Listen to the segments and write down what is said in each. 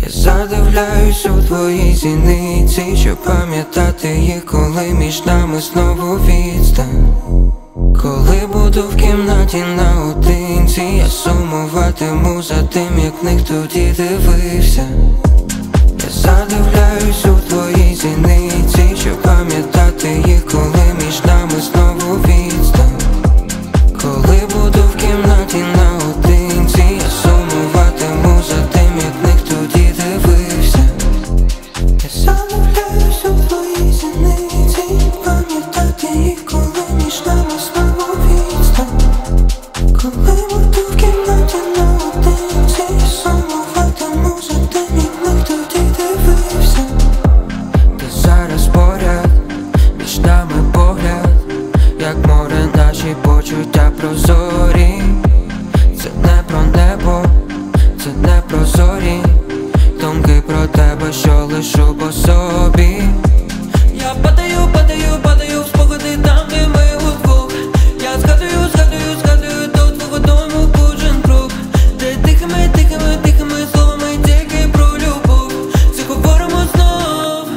Я задивляюсь у твої зіниці, щоб пам'ятати їх, коли між нами знову відстань. Коли буду в кімнаті наодинці, я сумуватиму за тим, як в них тоді дивився. Я задивляюсь у твої зіниці, щоб пам'ятати їх, коли між нами знову відстань. Коли буду в кімнаті наодинці, я сумуватиму за тим, як в них тоді дивився. Я задивляюсь у твої зіниці, пам'ятати їх, коли між нами знову відстань. Коли буду в кімнаті наодинці, я сумуватиму за тим, як в них тоді дивився. Ти зараз поряд, між нами погляд, як море наші почуття прозорі. Це не про небо, це не про зорі, думки про тебе, що лишу по собі. Я падаю, падаю, падаю в спогади там, де ми удвох. Я згадую, згадую, згадую до твого дому кожен крок, де тихими, тихими, тихими словами тільки про любов заговоримо знов.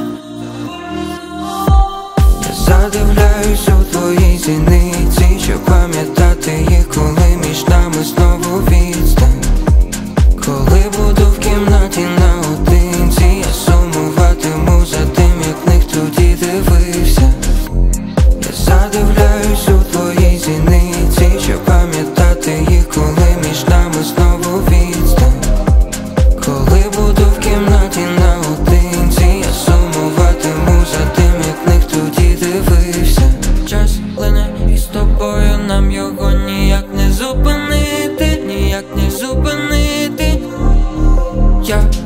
Я задивляюсь у твої зіниці, щоб пам'ятати їх, коли між нами знову відстань. Коли буду в кімнаті наодинці, я сумуватиму за тим, як в них тоді дивився. Я задивляюсь у твої зіниці, щоб пам'ятати їх, коли між нами знову відстань. Коли буду в кімнаті наодинці, я сумуватиму за тим, як в них тоді дивився. Час плине і з тобою нам його ніяк не зупинити, ніяк не зупинити. Я